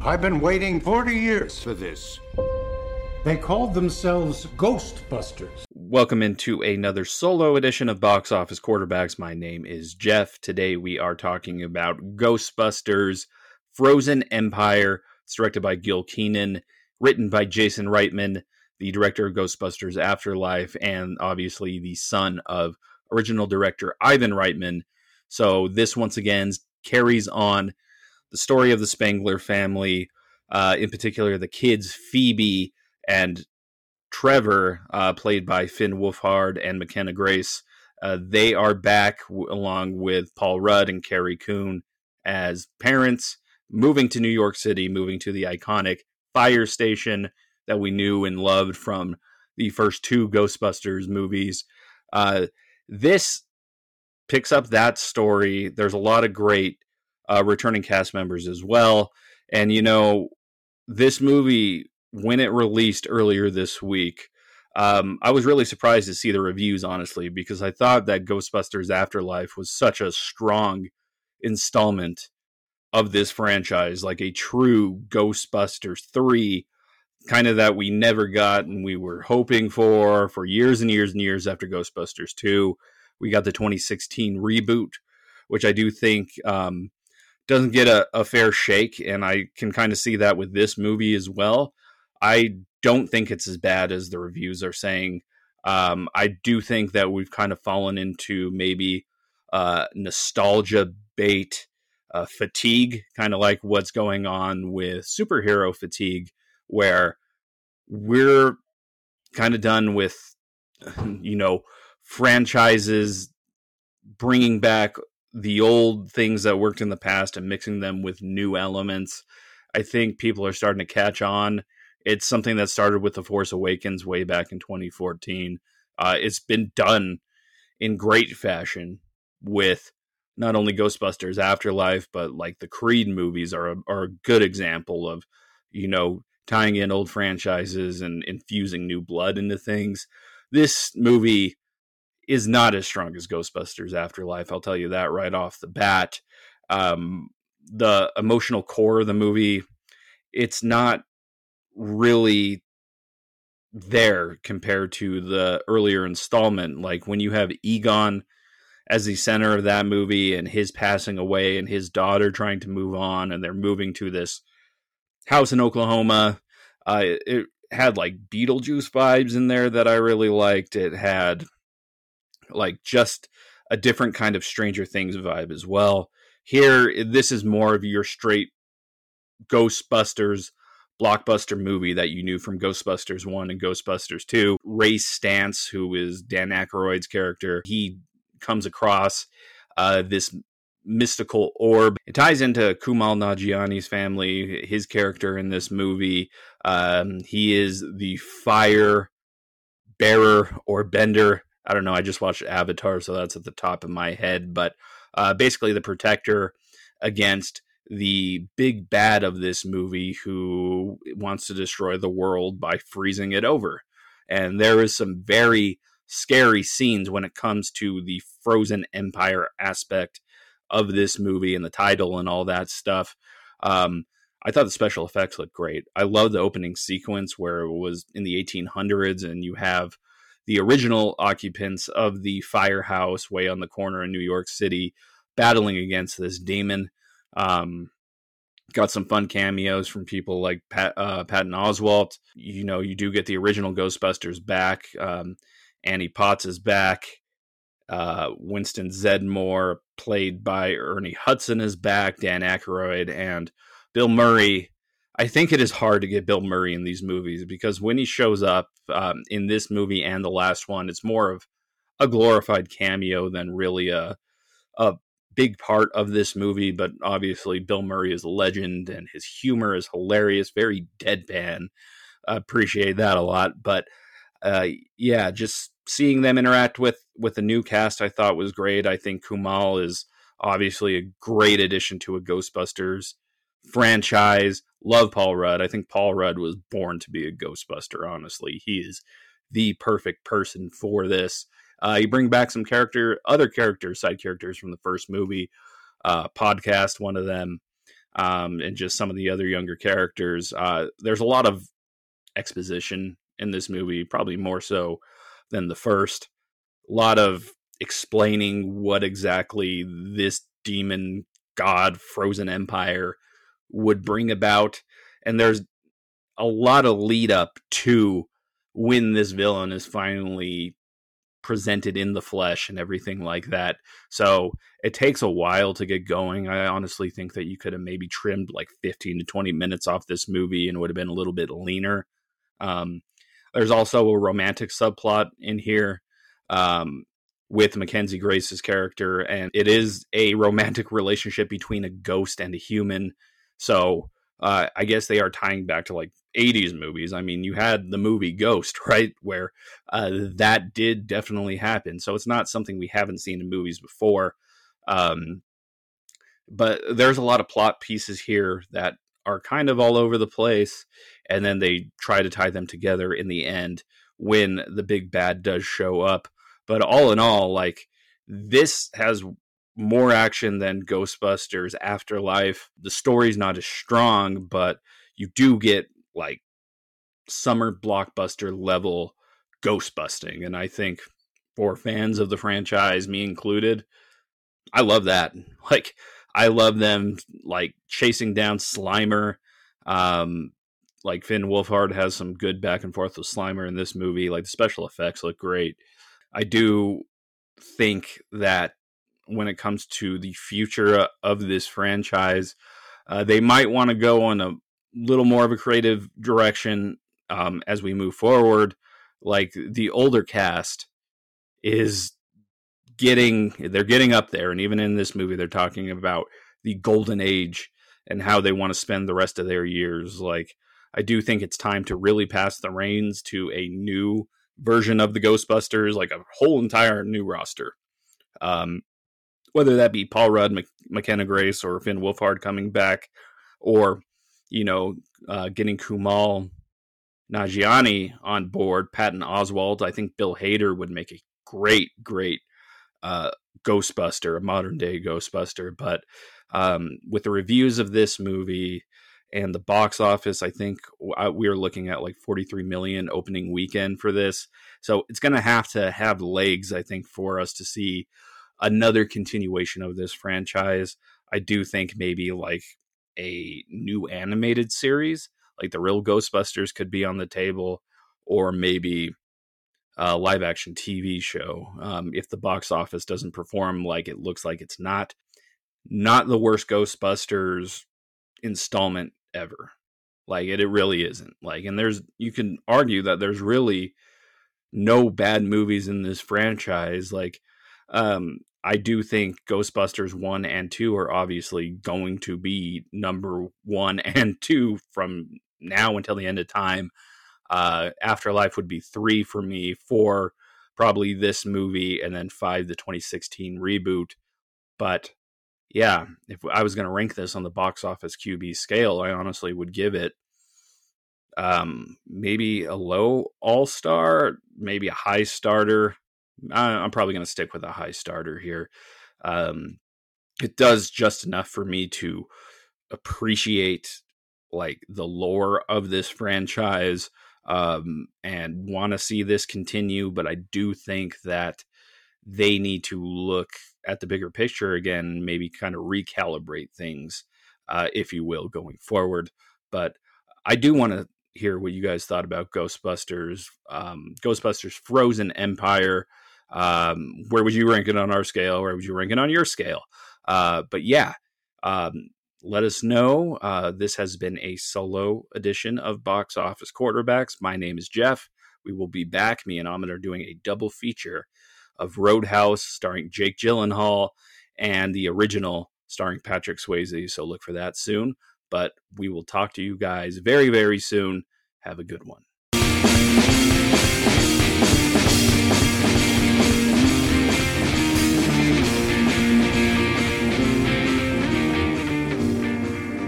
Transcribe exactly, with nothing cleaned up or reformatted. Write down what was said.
I've been waiting forty years for this. They called themselves Ghostbusters. Welcome into another solo edition of Box Office Quarterbacks. My name is Jeff. Today we are talking about Ghostbusters Frozen Empire. It's directed by Gil Kenan, written by Jason Reitman, the director of Ghostbusters Afterlife, and obviously the son of original director Ivan Reitman. So this once again carries on the story of the Spengler family, uh, in particular the kids Phoebe and Trevor, uh, played by Finn Wolfhard and McKenna Grace. Uh, they are back w- along with Paul Rudd and Carrie Coon as parents, moving to New York City, moving to the iconic fire station that we knew and loved from the first two Ghostbusters movies. Uh, this picks up that story. There's a lot of great uh, returning cast members as well. And, you know, this movie, when it released earlier this week, um, I was really surprised to see the reviews, honestly, because I thought that Ghostbusters Afterlife was such a strong installment of this franchise, like a true Ghostbusters three, kind of that we never got and we were hoping for for years and years and years after Ghostbusters two. We got the twenty sixteen reboot, which I do think um, doesn't get a, a fair shake, and I can kind of see that with this movie as well. I don't think it's as bad as the reviews are saying. Um, I do think that we've kind of fallen into maybe uh, nostalgia bait uh, fatigue, kind of like what's going on with superhero fatigue, where we're kind of done with, you know, franchises bringing back the old things that worked in the past and mixing them with new elements. I think people are starting to catch on. It's something that started with The Force Awakens way back in twenty fourteen. Uh, it's been done in great fashion with not only Ghostbusters Afterlife, but like the Creed movies are a, are a good example of, you know, tying in old franchises and infusing new blood into things. This movie is not as strong as Ghostbusters Afterlife. I'll tell you that right off the bat. Um, the emotional core of the movie, it's not really there compared to the earlier installment. Like when you have Egon as the center of that movie and his passing away and his daughter trying to move on, and they're moving to this house in Oklahoma. Uh, it had like Beetlejuice vibes in there that I really liked. It had like just a different kind of Stranger Things vibe as well. Here, this is more of your straight Ghostbusters blockbuster movie that you knew from Ghostbusters one and Ghostbusters two. Ray Stantz, who is Dan Aykroyd's character, he comes across uh, this mystical orb. It ties into Kumail Nanjiani's family, his character in this movie. Um, he is the fire bearer or bender. I don't know. I just watched Avatar, so that's at the top of my head. But uh, basically the protector against the big bad of this movie who wants to destroy the world by freezing it over. And there is some very scary scenes when it comes to the Frozen Empire aspect of this movie and the title and all that stuff. Um, I thought the special effects looked great. I love the opening sequence where it was in the eighteen hundreds and you have the original occupants of the firehouse way on the corner in New York City battling against this demon. Um, got some fun cameos from people like Pat, uh, Patton Oswalt. You know, you do get the original Ghostbusters back. Um, Annie Potts is back. Uh, Winston Zeddemore, played by Ernie Hudson, is back. Dan Aykroyd and Bill Murray. I think it is hard to get Bill Murray in these movies because when he shows up um, in this movie and the last one, it's more of a glorified cameo than really a a big part of this movie. But obviously, Bill Murray is a legend and his humor is hilarious, very deadpan. I appreciate that a lot. But uh, yeah, just seeing them interact with with the new cast, I thought was great. I think Kumail is obviously a great addition to a Ghostbusters franchise. Love Paul Rudd. I think Paul Rudd was born to be a Ghostbuster, honestly. He is the perfect person for this. Uh, you bring back some character, other characters, side characters from the first movie. Uh, Podcast, one of them. um, and just some of the other younger characters. Uh, there's a lot of exposition in this movie, probably more so than the first. A lot of explaining what exactly this demon god frozen empire would bring about. And there's a lot of lead up to when this villain is finally presented in the flesh and everything like that. So it takes a while to get going. I honestly think that you could have maybe trimmed like fifteen to twenty minutes off this movie and it would have been a little bit leaner. Um, there's also a romantic subplot in here um, with Mackenzie Grace's character, and it is a romantic relationship between a ghost and a human. So uh, I guess they are tying back to like eighties movies. I mean, you had the movie Ghost, right? Where uh, that did definitely happen. So it's not something we haven't seen in movies before. Um, but there's a lot of plot pieces here that are kind of all over the place. And then they try to tie them together in the end when the big bad does show up. But all in all, like, this has more action than Ghostbusters Afterlife. The story's not as strong, but you do get like summer blockbuster level ghost busting. And I think for fans of the franchise, me included, I love that. Like, I love them like chasing down Slimer. Um, like Finn Wolfhard has some good back and forth with Slimer in this movie. Like, the special effects look great. I do think that when it comes to the future of this franchise, uh, they might want to go on a little more of a creative direction um, as we move forward. Like, the older cast is getting, they're getting up there. And even in this movie, they're talking about the golden age and how they want to spend the rest of their years. Like, I do think it's time to really pass the reins to a new version of the Ghostbusters, like a whole entire new roster. Um, whether that be Paul Rudd, Mc- McKenna Grace, or Finn Wolfhard coming back, or, you know, uh, getting Kumail Nanjiani on board, Patton Oswalt. I think Bill Hader would make a great, great uh, Ghostbuster, a modern day Ghostbuster. But um, with the reviews of this movie and the box office, I think we are looking at like forty-three million opening weekend for this. So it's going to have to have legs, I think, for us to see another continuation of this franchise. I do think maybe like a new animated series, like the real Ghostbusters, could be on the table, or maybe a live action T V show. Um, if the box office doesn't perform like it looks like it's not, not the worst Ghostbusters installment ever. Like, it, it really isn't. Like, and there's, you can argue that there's really no bad movies in this franchise. Like, um, I do think Ghostbusters one and two are obviously going to be number one and two from now until the end of time. Uh, Afterlife would be three for me, four probably this movie, and then five the twenty sixteen reboot. But yeah, if I was going to rank this on the box office Q B scale, I honestly would give it um, maybe a low all-star, maybe a high starter. I'm probably going to stick with a high starter here. Um, it does just enough for me to appreciate like the lore of this franchise um, and want to see this continue. But I do think that they need to look at the bigger picture again, maybe kind of recalibrate things, uh, if you will, going forward. But I do want to hear what you guys thought about Ghostbusters, um, Ghostbusters Frozen Empire. Um, where would you rank it on our scale? Where would you rank it on your scale? Uh, but yeah, um, let us know. Uh, this has been a solo edition of Box Office Quarterbacks. My name is Jeff. We will be back. Me and Ahmed are doing a double feature of Roadhouse starring Jake Gyllenhaal and the original starring Patrick Swayze. So look for that soon. But we will talk to you guys very, very soon. Have a good one.